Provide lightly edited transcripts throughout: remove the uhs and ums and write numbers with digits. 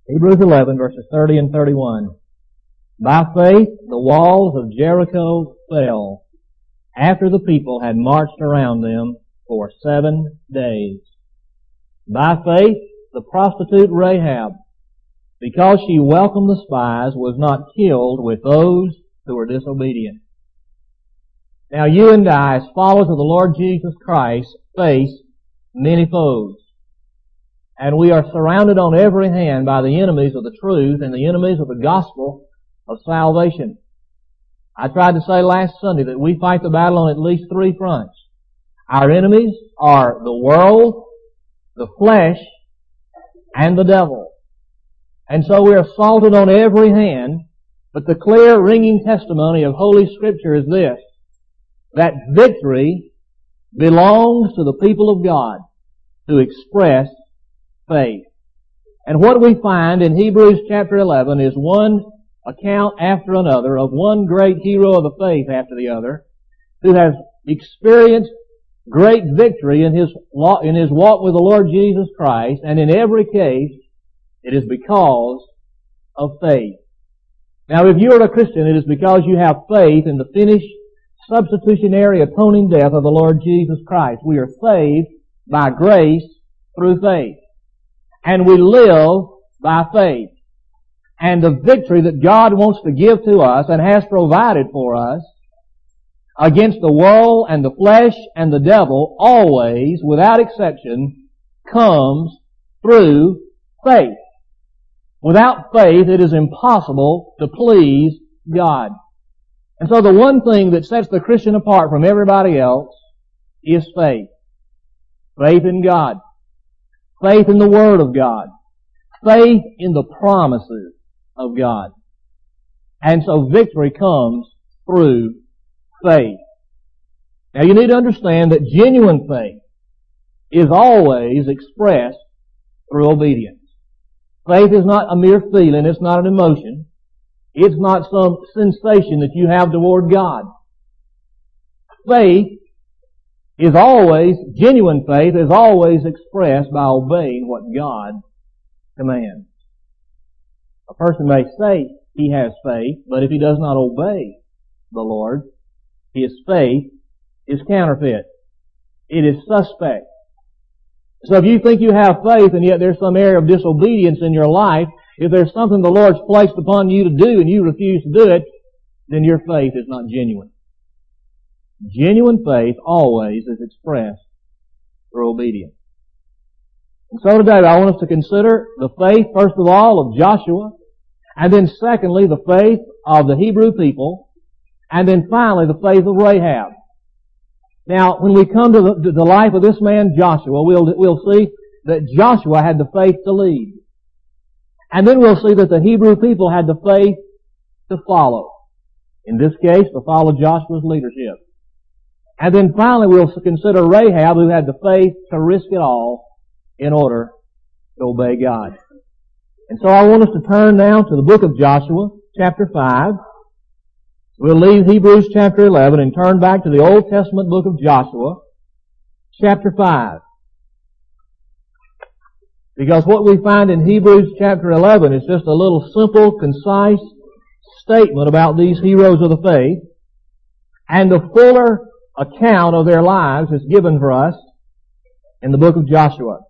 Hebrews 11, verses 30 and 31. By faith, the walls of Jericho fell after the people had marched around them for 7 days. By faith, the prostitute Rahab, because she welcomed the spies, was not killed with those who were disobedient. Now you and I, as followers of the Lord Jesus Christ, face many foes. And we are surrounded on every hand by the enemies of the truth and the enemies of the gospel of salvation. I tried to say last Sunday that we fight the battle on at least 3 fronts. Our enemies are the world, the flesh, and the devil. And so we are assaulted on every hand, but the clear, ringing testimony of Holy Scripture is this, that victory belongs to the people of God who express faith. And what we find in Hebrews chapter 11 is one account after another of one great hero of the faith after the other who has experienced great victory in his walk with the Lord Jesus Christ, and in every case it is because of faith. Now if you are a Christian, it is because you have faith in the finished substitutionary atoning death of the Lord Jesus Christ. We are saved by grace through faith. And we live by faith. And the victory that God wants to give to us and has provided for us against the world and the flesh and the devil always, without exception, comes through faith. Without faith, it is impossible to please God. And so the one thing that sets the Christian apart from everybody else is faith. Faith in God. Faith in the Word of God. Faith in the promises of God. And so victory comes through faith. Now you need to understand that genuine faith is always expressed through obedience. Faith is not a mere feeling, it's not an emotion. It's not some sensation that you have toward God. Faith is always, genuine faith is always expressed by obeying what God commands. A person may say he has faith, but if he does not obey the Lord, his faith is counterfeit. It is suspect. So if you think you have faith and yet there's some area of disobedience in your life, if there's something the Lord's placed upon you to do and you refuse to do it, then your faith is not genuine. Genuine faith always is expressed through obedience. And so today I want us to consider the faith, first of all, of Joshua, and then secondly, the faith of the Hebrew people, and then finally, the faith of Rahab. Now, when we come to the life of this man Joshua, we'll see that Joshua had the faith to lead. And then we'll see that the Hebrew people had the faith to follow. In this case, to follow Joshua's leadership. And then finally we'll consider Rahab, who had the faith to risk it all in order to obey God. And so I want us to turn now to the book of Joshua, chapter 5. We'll leave Hebrews chapter 11 and turn back to the Old Testament book of Joshua, chapter 5. Because what we find in Hebrews chapter 11 is just a little simple, concise statement about these heroes of the faith, and the fuller account of their lives is given for us in the book of Joshua.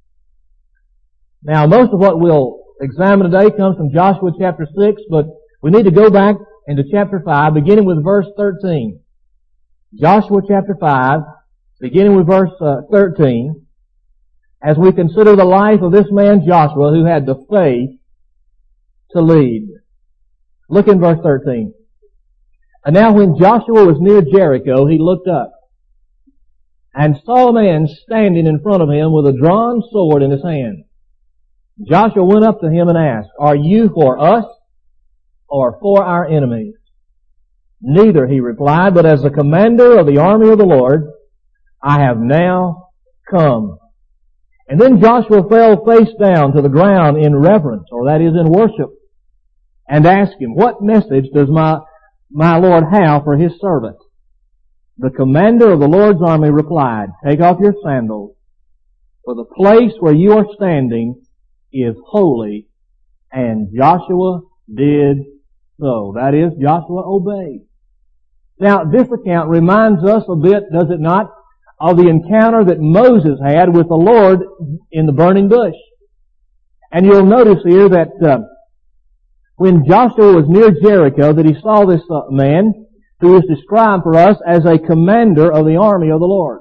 Now, most of what we'll examine today comes from Joshua chapter 6, but we need to go back into chapter 5, beginning with verse 13. Joshua chapter 5, beginning with verse 13, as we consider the life of this man Joshua who had the faith to lead. Look in verse 13. And now when Joshua was near Jericho, he looked up and saw a man standing in front of him with a drawn sword in his hand. Joshua went up to him and asked, "Are you for us or for our enemies?" "Neither," he replied, "but as the commander of the army of the Lord, I have now come." And then Joshua fell face down to the ground in reverence, or that is in worship, and asked him, "What message does my Lord have for his servant?" The commander of the Lord's army replied, "Take off your sandals, for the place where you are standing is holy And Joshua did so. That is, Joshua obeyed. Now, this account reminds us a bit, does it not, of the encounter that Moses had with the Lord in the burning bush. And you'll notice here that when Joshua was near Jericho, that he saw this man who is described for us as a commander of the army of the Lord.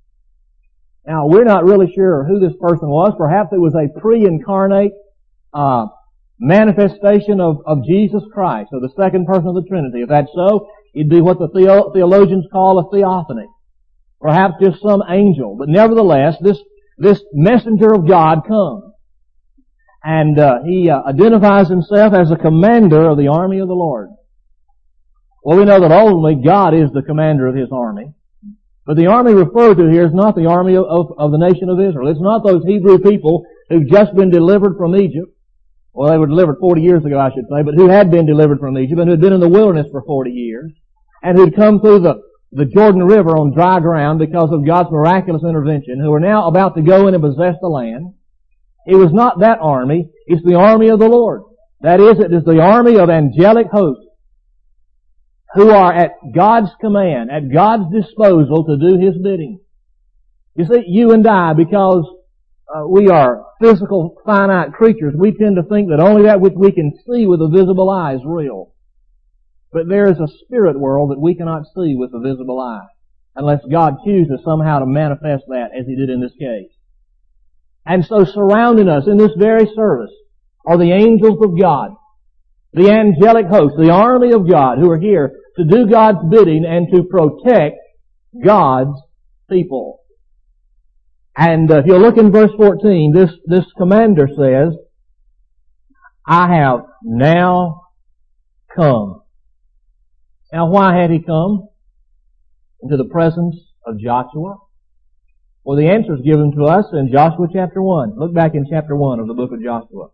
Now, we're not really sure who this person was. Perhaps it was a pre-incarnate manifestation of Jesus Christ, of the second person of the Trinity. If that's so, it'd be what the theologians call a theophany. Perhaps just some angel. But nevertheless, this messenger of God comes. And he identifies himself as a commander of the army of the Lord. Well, we know that ultimately God is the commander of His army. But the army referred to here is not the army of the nation of Israel. It's not those Hebrew people who've just been delivered from Egypt. Well, they were delivered 40 years ago, I should say, but who had been delivered from Egypt and who had been in the wilderness for 40 years and who'd come through the Jordan River on dry ground because of God's miraculous intervention, who are now about to go in and possess the land. It was not that army. It's the army of the Lord. That is, it is the army of angelic hosts who are at God's command, at God's disposal to do His bidding. You see, you and I, because we are physical, finite creatures, we tend to think that only that which we can see with the visible eye is real. But there is a spirit world that we cannot see with the visible eye, unless God chooses somehow to manifest that as He did in this case. And so surrounding us in this very service are the angels of God, the angelic host, the army of God who are here to do God's bidding and to protect God's people. And if you look in verse 14, this commander says, I have now come. Now why had he come into the presence of Joshua? Well, the answer is given to us in Joshua chapter 1. Look back in chapter 1 of the book of Joshua.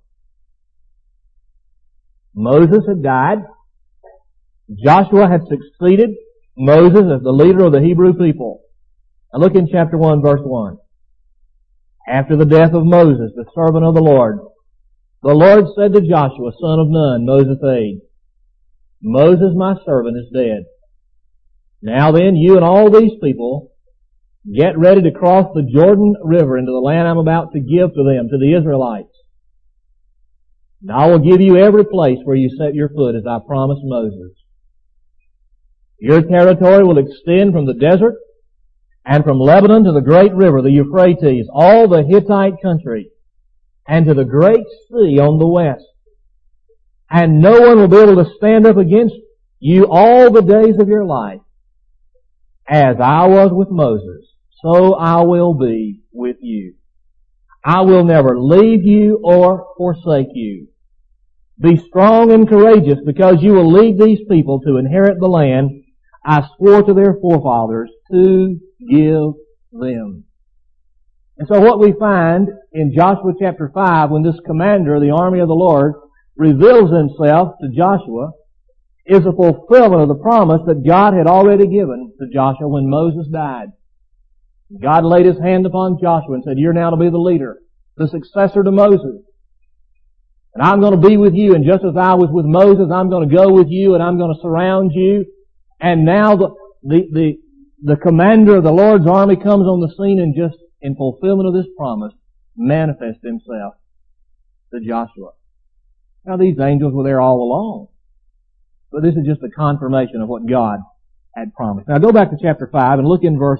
Moses had died. Joshua had succeeded Moses as the leader of the Hebrew people. Now look in chapter 1, verse 1. After the death of Moses, the servant of the Lord said to Joshua, son of Nun, Moses' aide, Moses, my servant, is dead. Now then, you and all these people get ready to cross the Jordan River into the land I'm about to give to them, to the Israelites. And I will give you every place where you set your foot, as I promised Moses. Your territory will extend from the desert and from Lebanon to the great river, the Euphrates, all the Hittite country, and to the great sea on the west. And no one will be able to stand up against you all the days of your life. As I was with Moses, so I will be with you. I will never leave you or forsake you. Be strong and courageous, because you will lead these people to inherit the land I swore to their forefathers to give them. And so what we find in Joshua chapter 5, when this commander of the army of the Lord reveals himself to Joshua, is a fulfillment of the promise that God had already given to Joshua when Moses died. God laid His hand upon Joshua and said, you're now to be the leader, the successor to Moses. And I'm going to be with you, and just as I was with Moses, I'm going to go with you, and I'm going to surround you. And now the commander of the Lord's army comes on the scene and just in fulfillment of this promise manifests Himself to Joshua. Now these angels were there all along. But this is just a confirmation of what God had promised. Now go back to chapter 5 and look in verse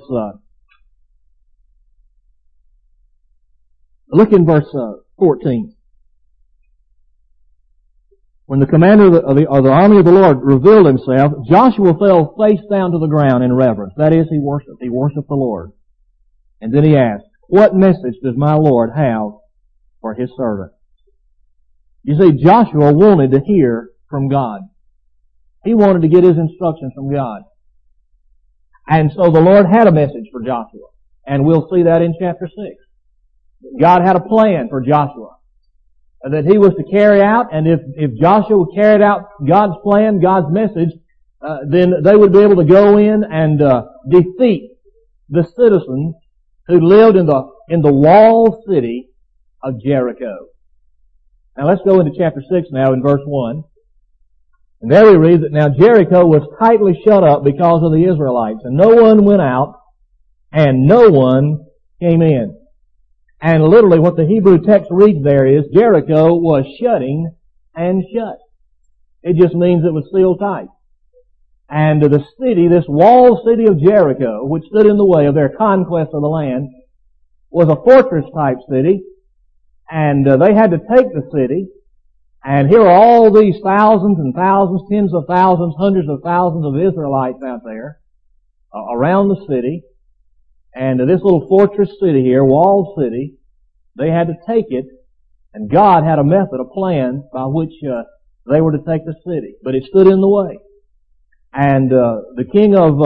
14. When the commander of the army of the Lord revealed himself, Joshua fell face down to the ground in reverence. That is, he worshiped. He worshiped the Lord. And then he asked, what message does my Lord have for His servant? You see, Joshua wanted to hear from God. He wanted to get his instructions from God. And so the Lord had a message for Joshua. And we'll see that in chapter 6. God had a plan for Joshua that he was to carry out, and if Joshua carried out God's plan, God's message, then they would be able to go in and defeat the citizens who lived in the walled city of Jericho. Now let's go into chapter 6 now in verse 1. And there we read that now Jericho was tightly shut up because of the Israelites, and no one went out, and no one came in. And literally what the Hebrew text reads there is, Jericho was shutting and shut. It just means it was sealed tight. And the city, this walled city of Jericho, which stood in the way of their conquest of the land, was a fortress type city, and they had to take the city, and here are all these thousands and thousands, tens of thousands, hundreds of thousands of Israelites out there around the city, and this little fortress city here, walled city, they had to take it, and God had a method, a plan by which they were to take the city, but it stood in the way. And the king of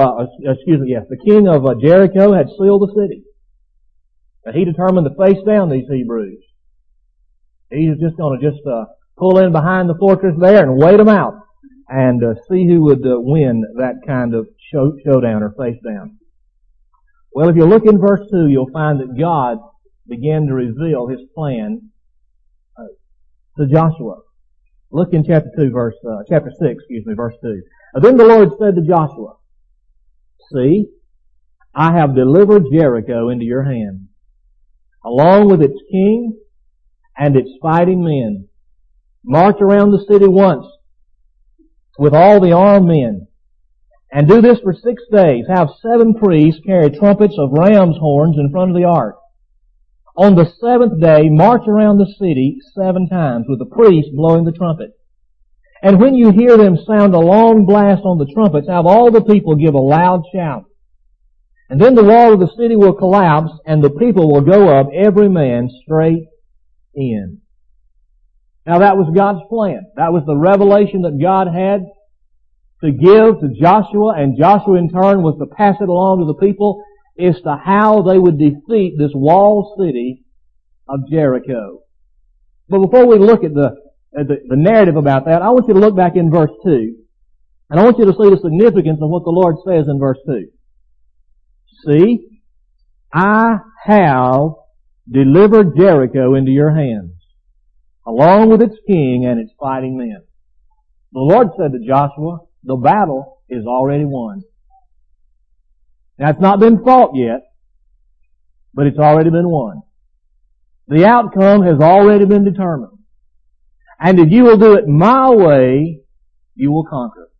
Jericho had sealed the city. And he determined to face down these Hebrews. He was just going to pull in behind the fortress there and wait them out and see who would win that kind of showdown or face down. Well, if you look in verse 2, you'll find that God began to reveal His plan to Joshua. Look in chapter 6, verse 2. Then the Lord said to Joshua, See, I have delivered Jericho into your hand, along with its king and its fighting men. March around the city once with all the armed men, and do this for 6 days. Have 7 priests carry trumpets of ram's horns in front of the ark. On the 7th day, march around the city 7 times with the priests blowing the trumpet. And when you hear them sound a long blast on the trumpets, have all the people give a loud shout. And then the wall of the city will collapse, and the people will go up, every man straight in. Now that was God's plan. That was the revelation that God had to give to Joshua, and Joshua in turn was to pass it along to the people as to how they would defeat this walled city of Jericho. But before we look at the narrative about that, I want you to look back in verse 2, and I want you to see the significance of what the Lord says in verse 2. See, I have delivered Jericho into your hands, along with its king and its fighting men. The Lord said to Joshua, the battle is already won. Now it's not been fought yet, but it's already been won. The outcome has already been determined. And if you will do it my way, you will conquer.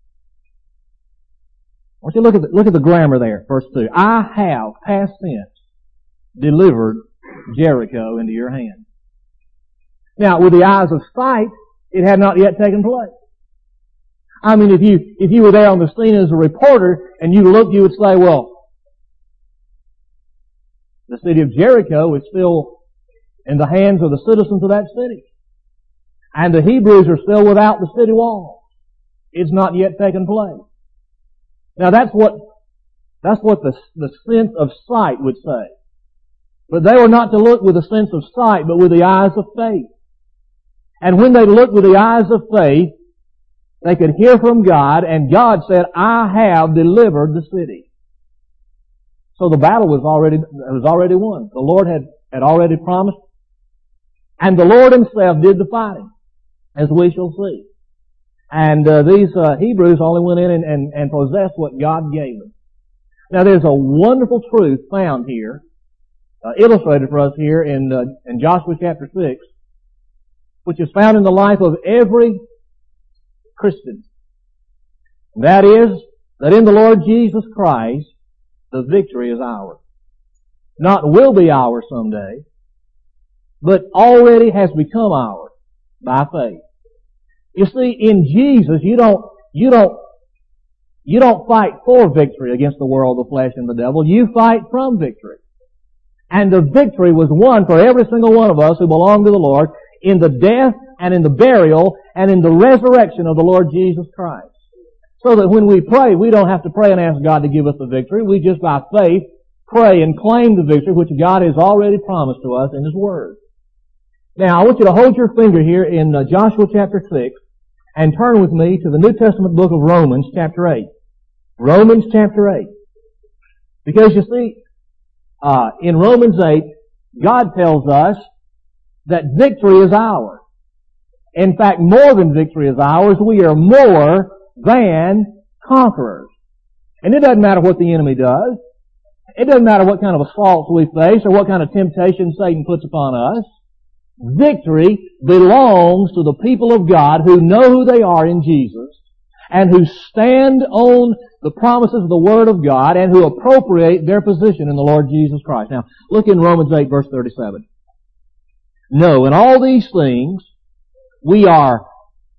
I want you to look at the grammar there, verse 2. I have, past tense, delivered Jericho into your hand. Now, with the eyes of sight, it had not yet taken place. I mean, if you were there on the scene as a reporter and you looked, you would say, well, the city of Jericho is still in the hands of the citizens of that city. And the Hebrews are still without the city wall. It's not yet taken place. Now that's what the sense of sight would say. But they were not to look with a sense of sight, but with the eyes of faith. And when they looked with the eyes of faith, they could hear from God, and God said, I have delivered the city. So the battle was already won. The Lord had already promised, and the Lord Himself did the fighting, as we shall see. And these Hebrews only went in and possessed what God gave them. Now there's a wonderful truth found here, illustrated for us here in Joshua chapter 6, which is found in the life of every Christian. And that is, that in the Lord Jesus Christ, the victory is ours. Not will be ours someday, but already has become ours by faith. You see, in Jesus, you don't fight for victory against the world, the flesh, and the devil. You fight from victory. And the victory was won for every single one of us who belong to the Lord in the death and in the burial and in the resurrection of the Lord Jesus Christ. So that when we pray, we don't have to pray and ask God to give us the victory. We just by faith pray and claim the victory which God has already promised to us in His Word. Now, I want you to hold your finger here in Joshua chapter 6 and turn with me to the New Testament book of Romans chapter 8. Romans chapter 8. Because you see, in Romans 8, God tells us that victory is ours. In fact, more than victory is ours. We are more than conquerors. And it doesn't matter what the enemy does. It doesn't matter what kind of assaults we face or what kind of temptation Satan puts upon us. Victory belongs to the people of God who know who they are in Jesus and who stand on the promises of the Word of God and who appropriate their position in the Lord Jesus Christ. Now, look in Romans 8, verse 37. No, in all these things, we are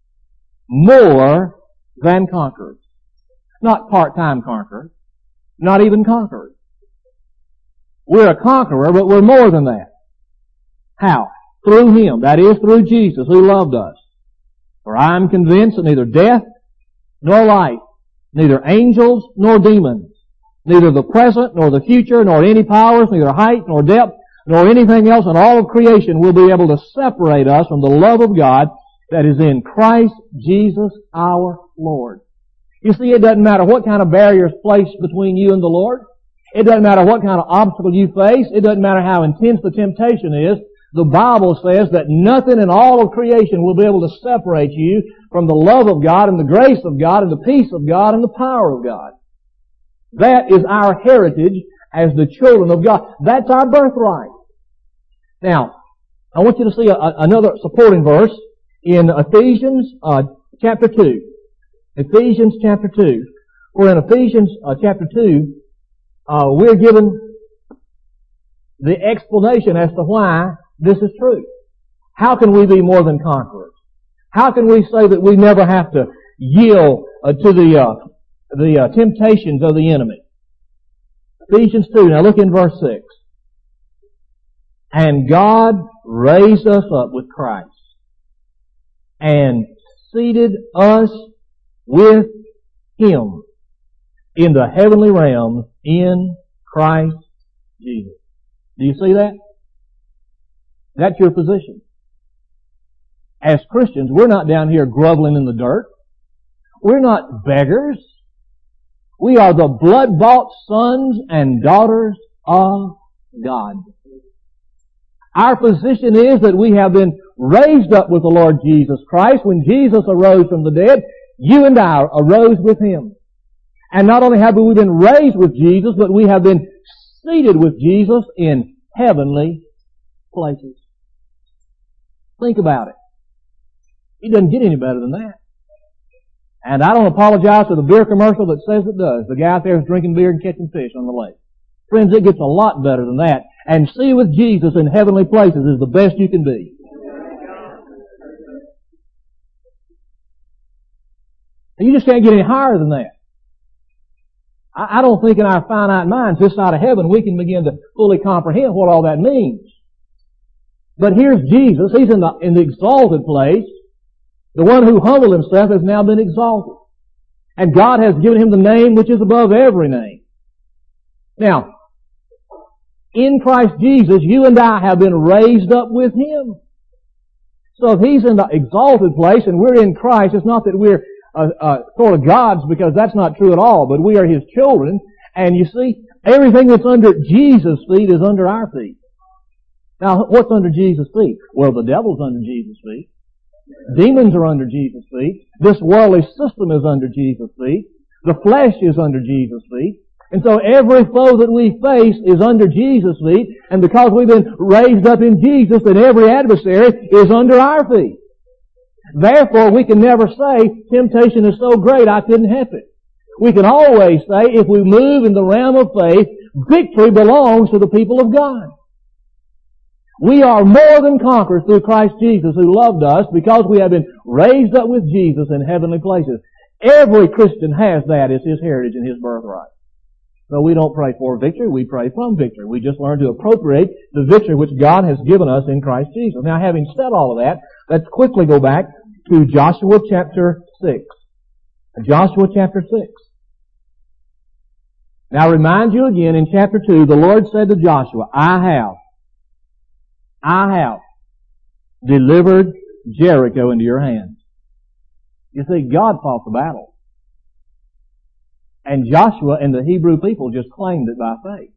more than conquerors. Not part-time conquerors. Not even conquerors. We're a conqueror, but we're more than that. How? Through Him. That is, through Jesus, who loved us. For I am convinced that neither death nor life, neither angels nor demons, neither the present nor the future, nor any powers, neither height nor depth, nor anything else in all of creation will be able to separate us from the love of God that is in Christ Jesus our Lord. You see, it doesn't matter what kind of barriers placed between you and the Lord. It doesn't matter what kind of obstacle you face. It doesn't matter how intense the temptation is. The Bible says that nothing in all of creation will be able to separate you from the love of God and the grace of God and the peace of God and the power of God. That is our heritage as the children of God. That's our birthright. Now, I want you to see another supporting verse in Ephesians chapter 2. Ephesians chapter 2. For in Ephesians chapter 2, we're given the explanation as to why this is true. How can we be more than conquerors? How can we say that we never have to yield to the temptations of the enemy? Ephesians 2, now look in verse 6. And God raised us up with Christ and seated us with Him in the heavenly realms in Christ Jesus. Do you see that? That's your position. As Christians, we're not down here groveling in the dirt. We're not beggars. We are the blood-bought sons and daughters of God. Our position is that we have been raised up with the Lord Jesus Christ. When Jesus arose from the dead, you and I arose with Him. And not only have we been raised with Jesus, but we have been seated with Jesus in heavenly places. Think about it. It doesn't get any better than that. And I don't apologize for the beer commercial that says it does. The guy out there is drinking beer and catching fish on the lake. Friends, it gets a lot better than that. And see with Jesus in heavenly places is the best you can be. You just can't get any higher than that. I don't think in our finite minds this side of heaven we can begin to fully comprehend what all that means. But here's Jesus. He's in the exalted place. The one who humbled Himself has now been exalted. And God has given Him the name which is above every name. Now, in Christ Jesus, you and I have been raised up with Him. So if He's in the exalted place and we're in Christ, it's not that we're sort of gods, because that's not true at all, but we are His children. And you see, everything that's under Jesus' feet is under our feet. Now, what's under Jesus' feet? Well, the devil's under Jesus' feet. Demons are under Jesus' feet. This worldly system is under Jesus' feet. The flesh is under Jesus' feet. And so every foe that we face is under Jesus' feet. And because we've been raised up in Jesus, then every adversary is under our feet. Therefore, we can never say, temptation is so great I couldn't help it. We can always say, if we move in the realm of faith, victory belongs to the people of God. We are more than conquerors through Christ Jesus, who loved us, because we have been raised up with Jesus in heavenly places. Every Christian has that as his heritage and his birthright. So we don't pray for victory, we pray from victory. We just learn to appropriate the victory which God has given us in Christ Jesus. Now, having said all of that, let's quickly go back to Joshua chapter 6. Joshua chapter 6. Now, I remind you again, in chapter 2, the Lord said to Joshua, I have delivered Jericho into your hands. You see, God fought the battle. And Joshua and the Hebrew people just claimed it by faith.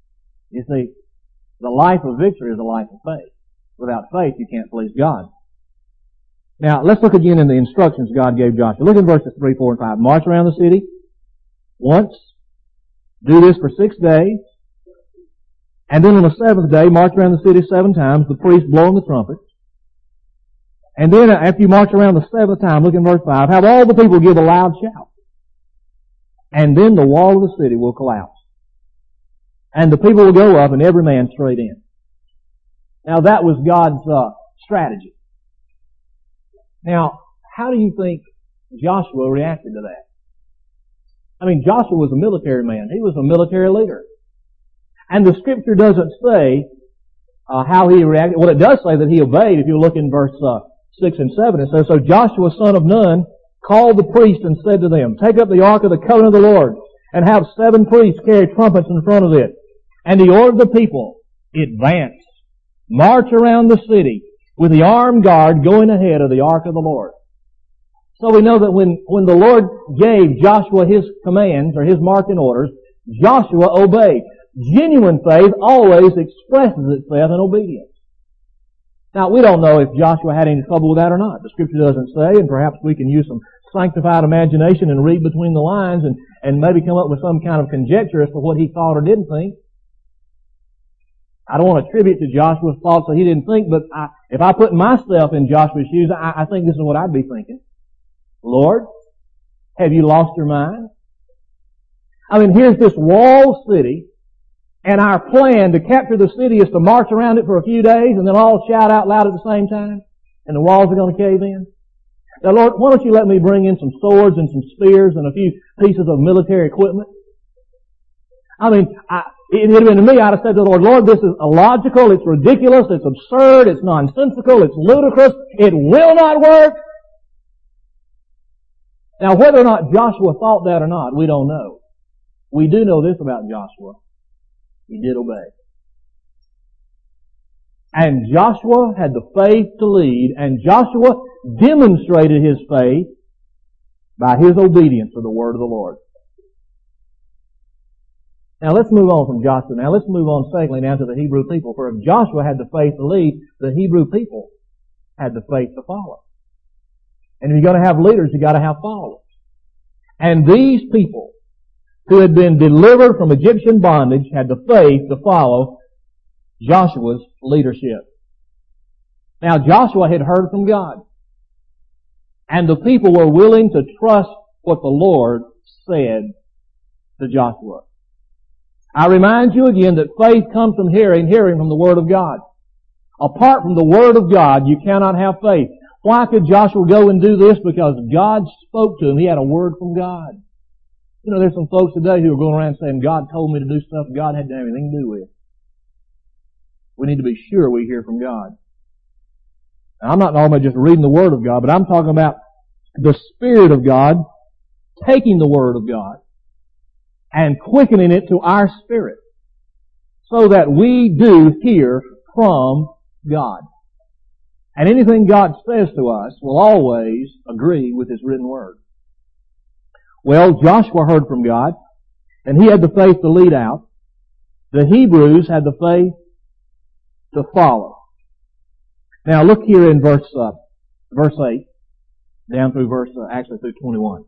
You see, the life of victory is a life of faith. Without faith, you can't please God. Now, let's look again in the instructions God gave Joshua. Look in verses 3, 4, and 5. March around the city once. Do this for 6 days. And then on the 7th day, march around the city 7 times, the priest blowing the trumpet. And then after you march around the 7th time, look in verse 5, have all the people give a loud shout. And then the wall of the city will collapse. And the people will go up and every man straight in. Now that was God's strategy. Now, how do you think Joshua reacted to that? I mean, Joshua was a military man. He was a military leader. And the scripture doesn't say how he reacted. Well, it does say that he obeyed. If you look in verse 6 and 7, it says, so Joshua, son of Nun, called the priests and said to them, take up the ark of the covenant of the Lord, and have 7 priests carry trumpets in front of it. And he ordered the people, advance, march around the city, with the armed guard going ahead of the ark of the Lord. So we know that when the Lord gave Joshua his commands, or his marching orders, Joshua obeyed. Genuine faith always expresses itself in obedience. Now, we don't know if Joshua had any trouble with that or not. The scripture doesn't say, and perhaps we can use some sanctified imagination and read between the lines and maybe come up with some kind of conjecture as to what he thought or didn't think. I don't want to attribute to Joshua's thoughts that he didn't think, but if I put myself in Joshua's shoes, I think this is what I'd be thinking. Lord, have you lost your mind? I mean, here's this walled city, and our plan to capture the city is to march around it for a few days and then all shout out loud at the same time, and the walls are going to cave in. Now, Lord, why don't you let me bring in some swords and some spears and a few pieces of military equipment? I mean, it would have been to me, I'd have said to the Lord, Lord, this is illogical, it's ridiculous, it's absurd, it's nonsensical, it's ludicrous, it will not work. Now, whether or not Joshua thought that or not, we don't know. We do know this about Joshua. He did obey. And Joshua had the faith to lead, and Joshua demonstrated his faith by his obedience to the word of the Lord. Now let's move on from Joshua. Now let's move on secondly now to the Hebrew people. For if Joshua had the faith to lead, the Hebrew people had the faith to follow. And if you're going to have leaders, you've got to have followers. And these people who had been delivered from Egyptian bondage had the faith to follow Joshua's leadership. Now Joshua had heard from God. And the people were willing to trust what the Lord said to Joshua. I remind you again that faith comes from hearing, hearing from the Word of God. Apart from the Word of God, you cannot have faith. Why could Joshua go and do this? Because God spoke to him. He had a word from God. You know, there's some folks today who are going around saying, God told me to do stuff God hadn't had anything to do with. We need to be sure we hear from God. Now, I'm not talking about just reading the Word of God, but I'm talking about the Spirit of God taking the Word of God and quickening it to our spirit so that we do hear from God. And anything God says to us will always agree with His written Word. Well, Joshua heard from God, and he had the faith to lead out. The Hebrews had the faith to follow. Now look here in verse 8, down through through 21.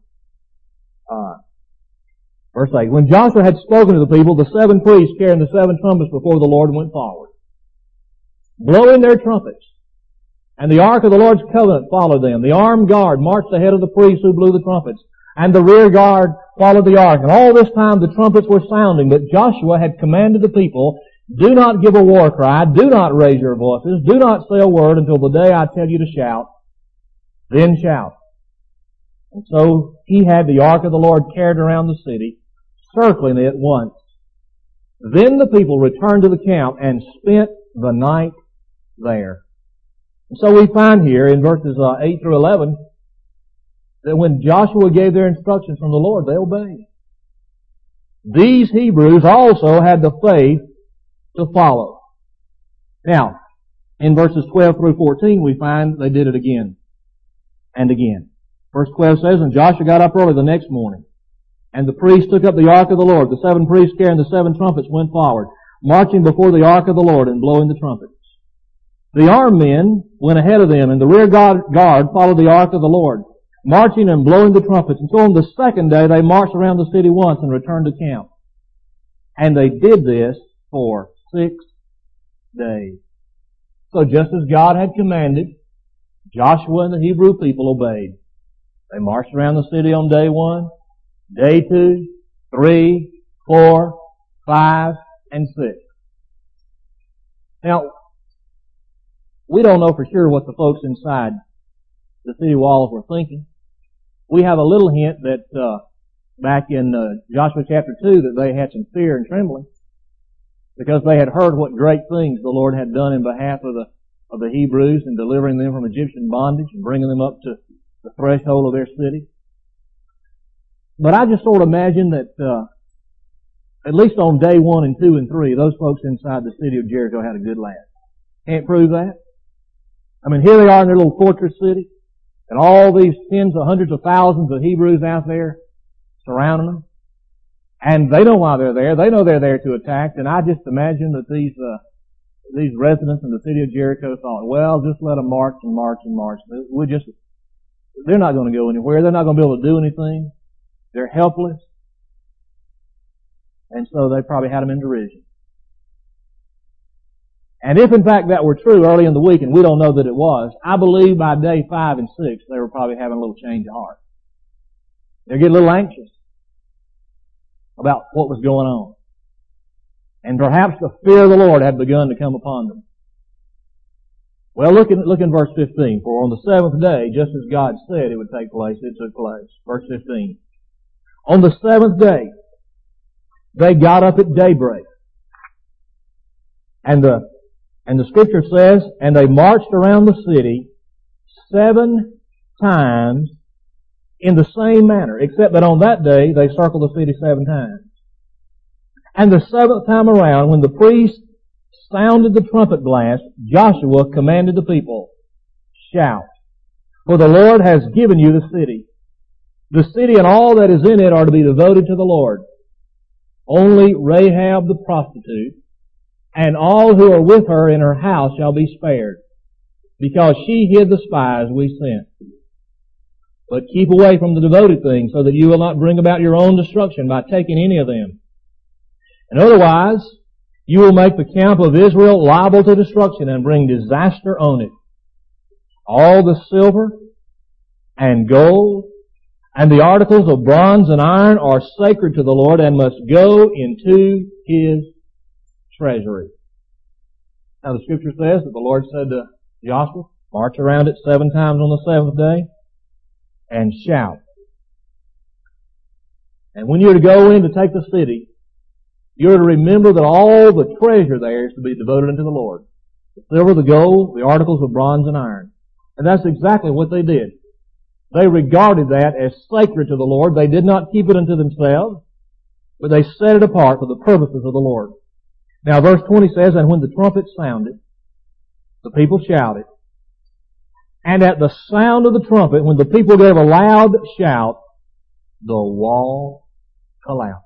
Verse 8, when Joshua had spoken to the people, the 7 priests carrying the 7 trumpets before the Lord went forward, blowing their trumpets. And the ark of the Lord's covenant followed them. The armed guard marched ahead of the priests who blew the trumpets. And the rear guard followed the ark. And all this time the trumpets were sounding. But Joshua had commanded the people, do not give a war cry, do not raise your voices, do not say a word until the day I tell you to shout. Then shout. And so he had the ark of the Lord carried around the city, circling it once. Then the people returned to the camp and spent the night there. And so we find here in verses 8 through 11 that when Joshua gave their instructions from the Lord, they obeyed. These Hebrews also had the faith to follow. Now, in verses 12 through 14, we find they did it again and again. Verse 12 says, and Joshua got up early the next morning, and the priests took up the ark of the Lord. The 7 priests carrying the 7 trumpets went forward, marching before the ark of the Lord and blowing the trumpets. The armed men went ahead of them, and the rear guard followed the ark of the Lord, marching and blowing the trumpets. And so on the second day they marched around the city once and returned to camp. And they did this for 6 days. So just as God had commanded, Joshua and the Hebrew people obeyed. They marched around the city on day 1, day 2, 3, 4, 5, and 6. Now, we don't know for sure what the folks inside the city walls were thinking. We have a little hint that back in Joshua chapter 2 that they had some fear and trembling because they had heard what great things the Lord had done in behalf of the Hebrews in delivering them from Egyptian bondage and bringing them up to the threshold of their city. But I just sort of imagine that at least on day 1 and 2 and 3, those folks inside the city of Jericho had a good laugh. Can't prove that. I mean, here they are in their little fortress city, and all these tens of hundreds of thousands of Hebrews out there surrounding them. And they know why they're there. They know they're there to attack. And I just imagine that these residents in the city of Jericho thought, well, just let them march and march and march. They're not going to go anywhere. They're not going to be able to do anything. They're helpless. And so they probably had them in derision. And if in fact that were true early in the week, and we don't know that it was, I believe by day 5 and 6 they were probably having a little change of heart. They're getting a little anxious about what was going on. And perhaps the fear of the Lord had begun to come upon them. Well, look in verse 15. For on the 7th day, just as God said it would take place, it took place. Verse 15. On the 7th day, they got up at daybreak. And the scripture says, and they marched around the city 7 times in the same manner, except that on that day they circled the city 7 times. And the 7th time around, when the priest sounded the trumpet blast, Joshua commanded the people, shout, for the Lord has given you the city. The city and all that is in it are to be devoted to the Lord. Only Rahab the prostitute and all who are with her in her house shall be spared, because she hid the spies we sent. But keep away from the devoted things, so that you will not bring about your own destruction by taking any of them. And otherwise, you will make the camp of Israel liable to destruction and bring disaster on it. All the silver and gold and the articles of bronze and iron are sacred to the Lord and must go into His treasury. Now the scripture says that the Lord said to Joshua, march around it 7 times on the 7th day and shout. And when you're to go in to take the city, you're to remember that all the treasure there is to be devoted unto the Lord. The silver, the gold, the articles of bronze and iron. And that's exactly what they did. They regarded that as sacred to the Lord. They did not keep it unto themselves, but they set it apart for the purposes of the Lord. Now verse 20 says, and when the trumpet sounded, the people shouted. And at the sound of the trumpet, when the people gave a loud shout, the wall collapsed.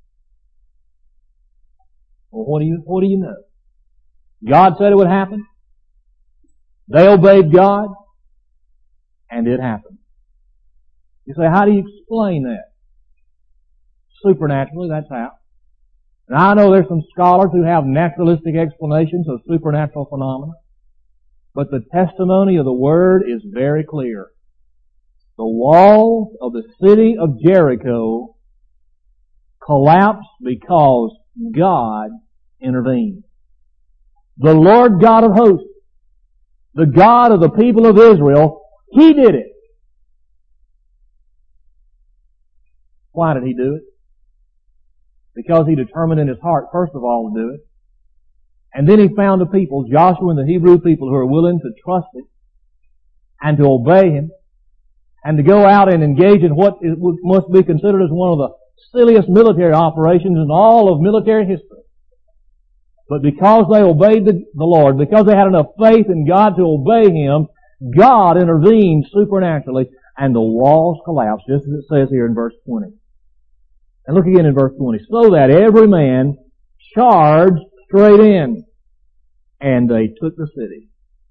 Well, what do you know? God said it would happen. They obeyed God, and it happened. You say, how do you explain that? Supernaturally, that's how. Now I know there's some scholars who have naturalistic explanations of supernatural phenomena, but the testimony of the Word is very clear. The walls of the city of Jericho collapsed because God intervened. The Lord God of hosts, the God of the people of Israel, He did it. Why did He do it? Because He determined in His heart, first of all, to do it. And then He found a people, Joshua and the Hebrew people, who are willing to trust Him and to obey Him and to go out and engage in what must be considered as one of the silliest military operations in all of military history. But because they obeyed the Lord, because they had enough faith in God to obey Him, God intervened supernaturally and the walls collapsed, just as it says here in verse 20. And look again in verse 20. So that every man charged straight in, and they took the city.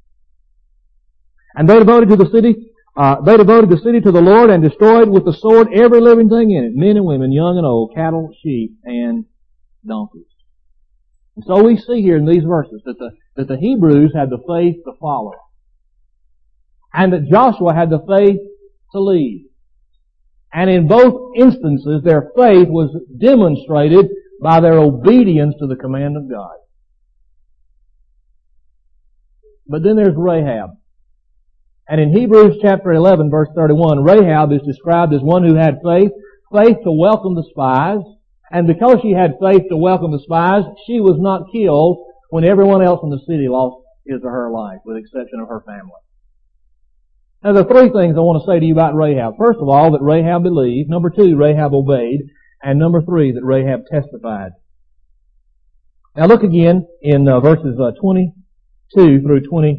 And they devoted the city to the Lord and destroyed with the sword every living thing in it, men and women, young and old, cattle, sheep, and donkeys. And so we see here in these verses that the Hebrews had the faith to follow, and that Joshua had the faith to lead. And in both instances, their faith was demonstrated by their obedience to the command of God. But then there's Rahab. And in Hebrews chapter 11, verse 31, Rahab is described as one who had faith to welcome the spies. And because she had faith to welcome the spies, she was not killed when everyone else in the city lost his or her life, with the exception of her family. Now, there are three things I want to say to you about Rahab. First of all, that Rahab believed. Number two, Rahab obeyed. And number three, that Rahab testified. Now look again in verses 22 through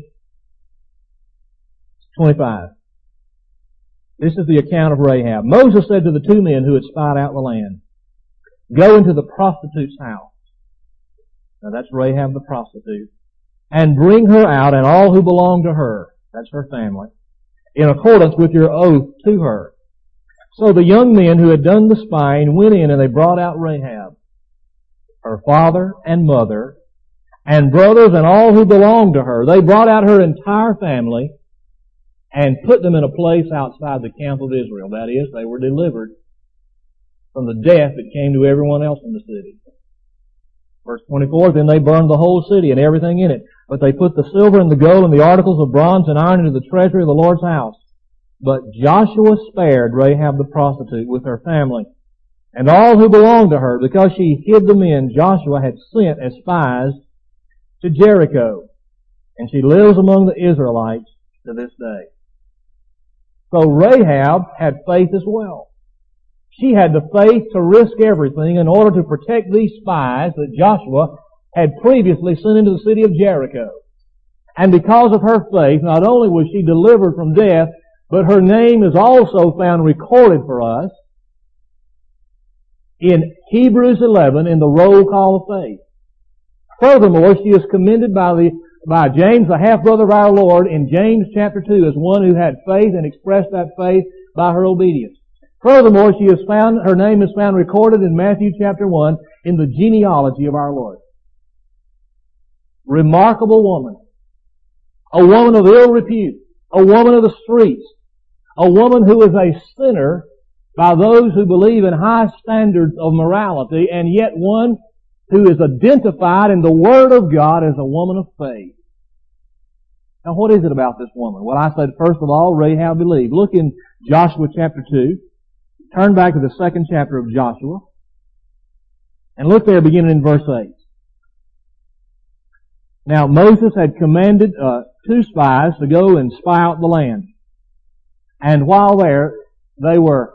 25. This is the account of Rahab. Moses said to the two men who had spied out the land, "Go into the prostitute's house." Now that's Rahab the prostitute. "And bring her out and all who belong to her," that's her family, "in accordance with your oath to her." So the young men who had done the spying went in and they brought out Rahab, her father and mother, and brothers and all who belonged to her. They brought out her entire family and put them in a place outside the camp of Israel. That is, they were delivered from the death that came to everyone else in the city. Verse 24, "Then they burned the whole city and everything in it. But they put the silver and the gold and the articles of bronze and iron into the treasury of the Lord's house. But Joshua spared Rahab the prostitute with her family and all who belonged to her, because she hid the men Joshua had sent as spies to Jericho. And she lives among the Israelites to this day." So Rahab had faith as well. She had the faith to risk everything in order to protect these spies that Joshua had previously sent into the city of Jericho. And because of her faith, not only was she delivered from death, but her name is also found recorded for us in Hebrews 11 in the roll call of faith. Furthermore, she is commended by James, the half-brother of our Lord, in James chapter 2 as one who had faith and expressed that faith by her obedience. Furthermore, her name is found recorded in Matthew chapter 1 in the genealogy of our Lord. Remarkable woman. A woman of ill repute. A woman of the streets. A woman who is a sinner by those who believe in high standards of morality, and yet one who is identified in the Word of God as a woman of faith. Now what is it about this woman? Well, I said, first of all, Rahab believed. Look in Joshua chapter 2. Turn back to the second chapter of Joshua. And look there beginning in verse 8. Now Moses had commanded two spies to go and spy out the land. And while there, they were,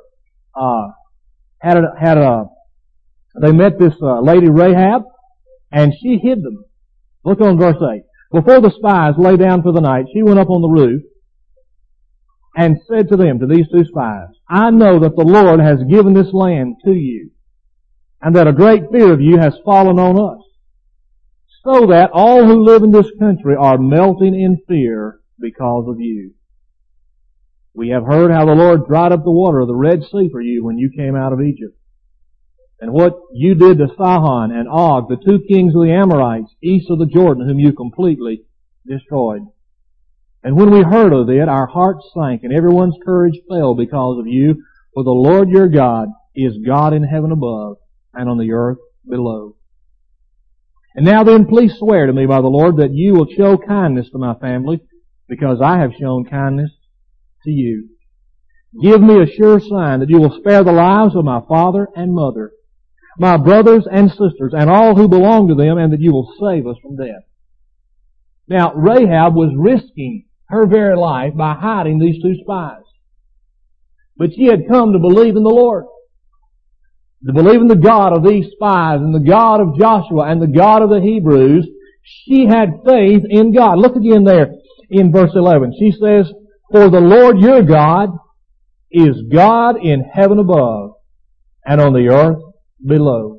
they met this lady Rahab, and she hid them. Look on verse 8. Before the spies lay down for the night, she went up on the roof and said to them, to these two spies, "I know that the Lord has given this land to you, and that a great fear of you has fallen on us, so that all who live in this country are melting in fear because of you. We have heard how the Lord dried up the water of the Red Sea for you when you came out of Egypt, and what you did to Sihon and Og, the two kings of the Amorites, east of the Jordan, whom you completely destroyed. And when we heard of it, our hearts sank, and everyone's courage fell because of you, for the Lord your God is God in heaven above and on the earth below. And now then, please swear to me by the Lord that you will show kindness to my family, because I have shown kindness to you. Give me a sure sign that you will spare the lives of my father and mother, my brothers and sisters, and all who belong to them, and that you will save us from death." Now, Rahab was risking her very life by hiding these two spies. But she had come to believe in the Lord, to believe in the God of these spies, and the God of Joshua, and the God of the Hebrews. She had faith in God. Look again there in verse 11. She says, "For the Lord your God is God in heaven above and on the earth below."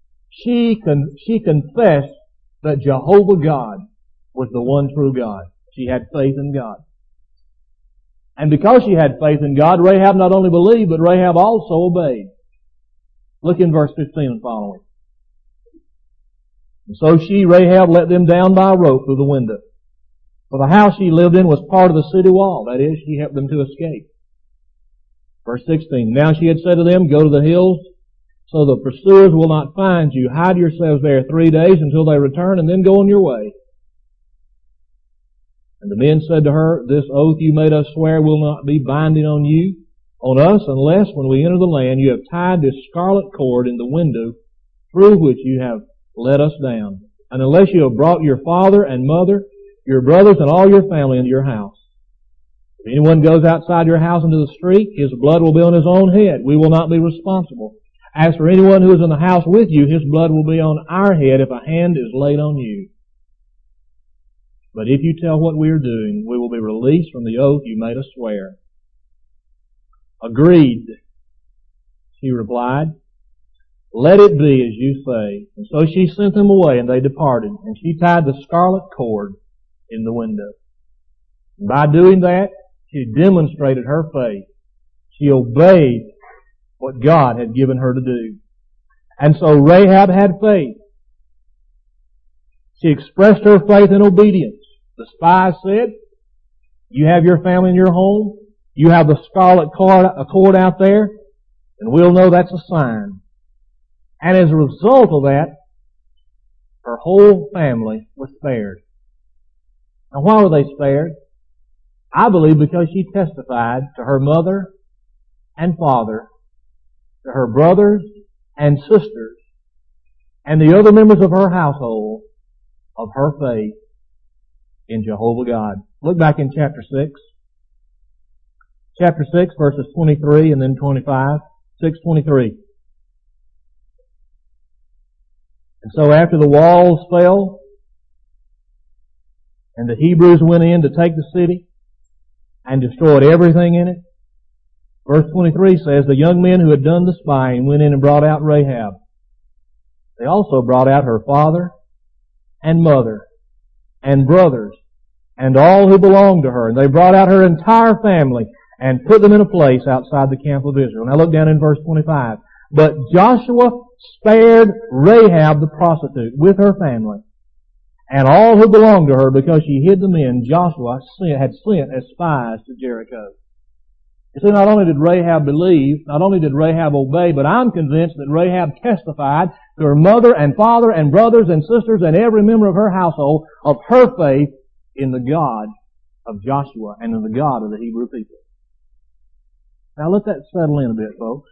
She confessed that Jehovah God was the one true God. She had faith in God. And because she had faith in God, Rahab not only believed, but Rahab also obeyed. Look in verse 15 and following. And so she, Rahab, let them down by a rope through the window. For the house she lived in was part of the city wall. That is, she helped them to escape. Verse 16. Now she had said to them, go to the hills, so the pursuers will not find you. Hide yourselves there 3 days until they return, and then go on your way. And the men said to her, this oath you made us swear will not be binding on us, unless when we enter the land you have tied this scarlet cord in the window through which you have let us down. And unless you have brought your father and mother, your brothers and all your family into your house. If anyone goes outside your house into the street, his blood will be on his own head. We will not be responsible. As for anyone who is in the house with you, his blood will be on our head if a hand is laid on you. But if you tell what we are doing, we will be released from the oath you made us swear. Agreed, she replied. Let it be as you say. And so she sent them away, and they departed. And she tied the scarlet cord in the window. And by doing that, she demonstrated her faith. She obeyed what God had given her to do. And so Rahab had faith. She expressed her faith in obedience. The spies said, you have your family in your home, you have the scarlet cord out there, and we'll know that's a sign. And as a result of that, her whole family was spared. Now why were they spared? I believe because she testified to her mother and father, to her brothers and sisters, and the other members of her household of her faith in Jehovah God. Look back in chapter 6. Chapter 6, verses 23 and then 25. 6:23. And so after the walls fell, and the Hebrews went in to take the city, and destroyed everything in it, verse 23 says, the young men who had done the spying went in and brought out Rahab. They also brought out her father and mother and brothers and all who belonged to her. And they brought out her entire family and put them in a place outside the camp of Israel. Now look down in verse 25. But Joshua spared Rahab the prostitute with her family and all who belonged to her, because she hid the men Joshua had sent as spies to Jericho. You see, not only did Rahab believe, not only did Rahab obey, but I'm convinced that Rahab testified to her mother and father and brothers and sisters and every member of her household of her faith in the God of Joshua and in the God of the Hebrew people. Now let that settle in a bit, folks.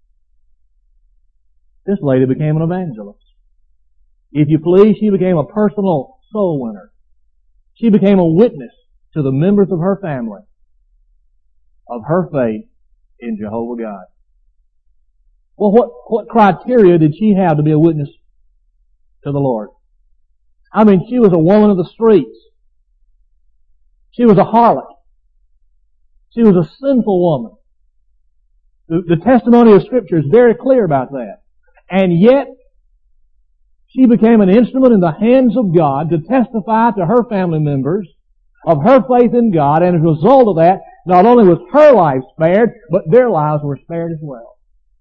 This lady became an evangelist. If you please, she became a personal soul winner. She became a witness to the members of her family of her faith in Jehovah God. Well, what criteria did she have to be a witness to the Lord? I mean, she was a woman of the streets. She was a harlot. She was a sinful woman. The testimony of Scripture is very clear about that. And yet, she became an instrument in the hands of God to testify to her family members of her faith in God, and as a result of that, not only was her life spared, but their lives were spared as well.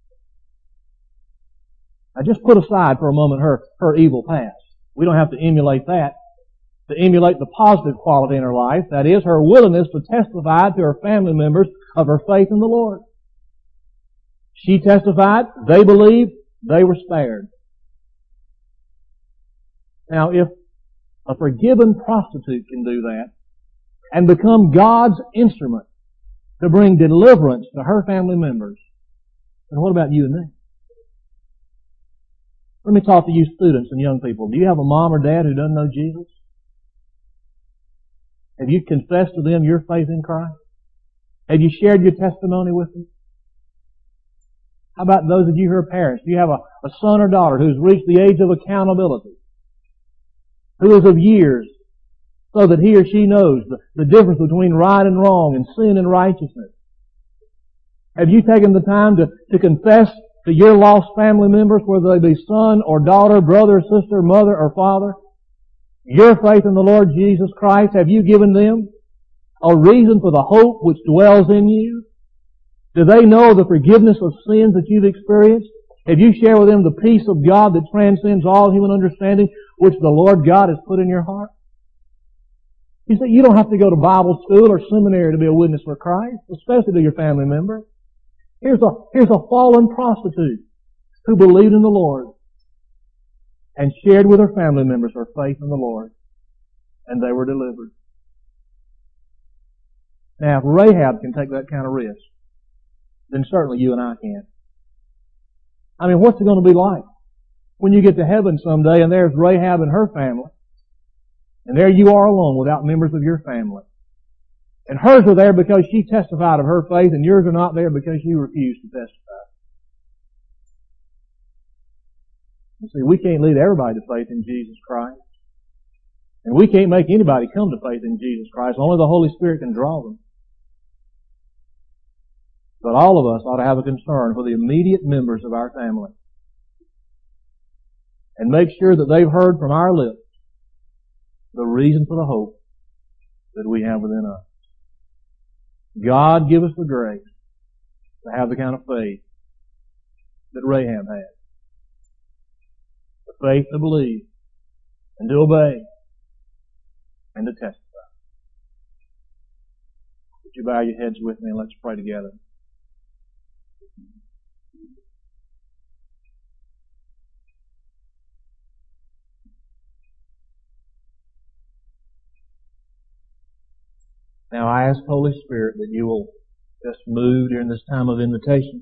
Now just put aside for a moment her evil past. We don't have to emulate that. To emulate the positive quality in her life, that is, her willingness to testify to her family members of her faith in the Lord. She testified, they believed, they were spared. Now, if a forgiven prostitute can do that and become God's instrument to bring deliverance to her family members, then what about you and me? Let me talk to you students and young people. Do you have a mom or dad who doesn't know Jesus? Have you confessed to them your faith in Christ? Have you shared your testimony with them? How about those of you who are parents? Do you have a son or daughter who's reached the age of accountability? Who is of years, so that he or she knows the difference between right and wrong and sin and righteousness? Have you taken the time to confess to your lost family members, whether they be son or daughter, brother or sister, mother or father, your faith in the Lord Jesus Christ? Have you given them a reason for the hope which dwells in you? Do they know the forgiveness of sins that you've experienced? Have you shared with them the peace of God that transcends all human understanding, which the Lord God has put in your heart? You say, you don't have to go to Bible school or seminary to be a witness for Christ, especially to your family member. Here's a fallen prostitute who believed in the Lord and shared with her family members her faith in the Lord, and they were delivered. Now, if Rahab can take that kind of risk, then certainly you and I can. I mean, what's it going to be like when you get to heaven someday and there's Rahab and her family, and there you are alone without members of your family. And hers are there because she testified of her faith, and yours are not there because you refused to testify. You see, we can't lead everybody to faith in Jesus Christ. And we can't make anybody come to faith in Jesus Christ. Only the Holy Spirit can draw them. But all of us ought to have a concern for the immediate members of our family. And make sure that they've heard from our lips the reason for the hope that we have within us. God give us the grace to have the kind of faith that Rahab had. The faith to believe and to obey and to testify. Would you bow your heads with me and let's pray together. Now I ask, Holy Spirit, that you will just move during this time of invitation.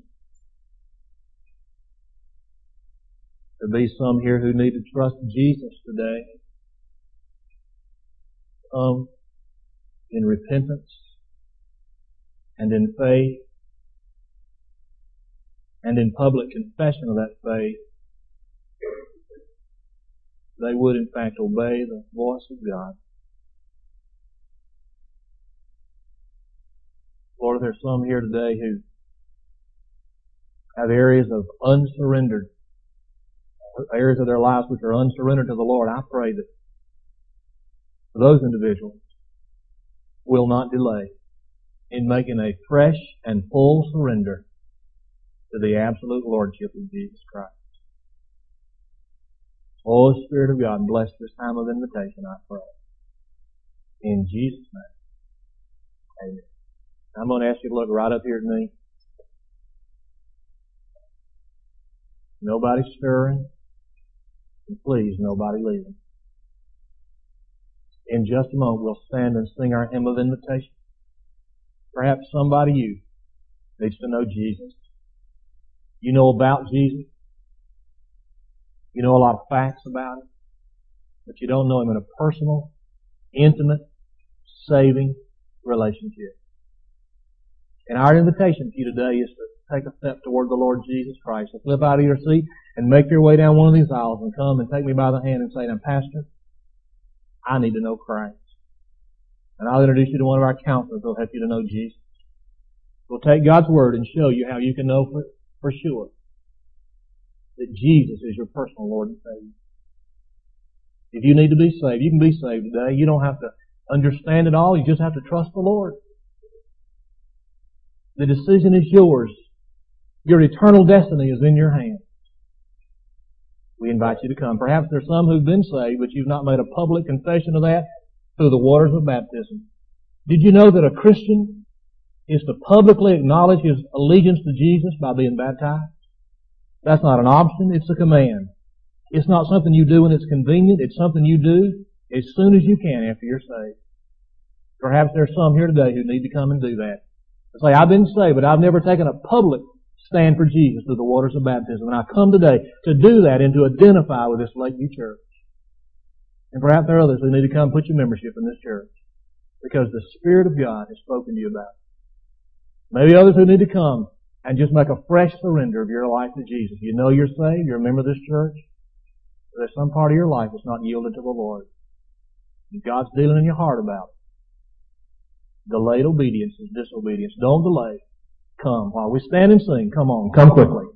There be some here who need to trust Jesus today. In repentance and in faith and in public confession of that faith, they would in fact obey the voice of God. Lord, there's some here today who have areas of unsurrendered, areas of their lives which are unsurrendered to the Lord. I pray that those individuals will not delay in making a fresh and full surrender to the absolute Lordship of Jesus Christ. Oh, Spirit of God, bless this time of invitation, I pray. In Jesus' name. Amen. I'm going to ask you to look right up here at me. Nobody stirring. And please, nobody leaving. In just a moment, we'll stand and sing our hymn of invitation. Perhaps somebody you needs to know Jesus. You know about Jesus. You know a lot of facts about Him. But you don't know Him in a personal, intimate, saving relationship. And our invitation to you today is to take a step toward the Lord Jesus Christ. So flip out of your seat and make your way down one of these aisles and come and take me by the hand and say, now, Pastor, I need to know Christ. And I'll introduce you to one of our counselors who will help you to know Jesus. We'll take God's Word and show you how you can know for sure that Jesus is your personal Lord and Savior. If you need to be saved, you can be saved today. You don't have to understand it all. You just have to trust the Lord. The decision is yours. Your eternal destiny is in your hands. We invite you to come. Perhaps there's some who've been saved, but you've not made a public confession of that through the waters of baptism. Did you know that a Christian is to publicly acknowledge his allegiance to Jesus by being baptized? That's not an option, it's a command. It's not something you do when it's convenient, it's something you do as soon as you can after you're saved. Perhaps there's some here today who need to come and do that. Say, I've been saved, but I've never taken a public stand for Jesus through the waters of baptism. And I come today to do that and to identify with this Lakeview Church. And perhaps there are others who need to come put your membership in this church because the Spirit of God has spoken to you about it. Maybe others who need to come and just make a fresh surrender of your life to Jesus. You know you're saved, you're a member of this church, but there's some part of your life that's not yielded to the Lord. And God's dealing in your heart about it. Delayed obedience is disobedience. Don't delay. Come. While we stand and sing, come on. Come quickly.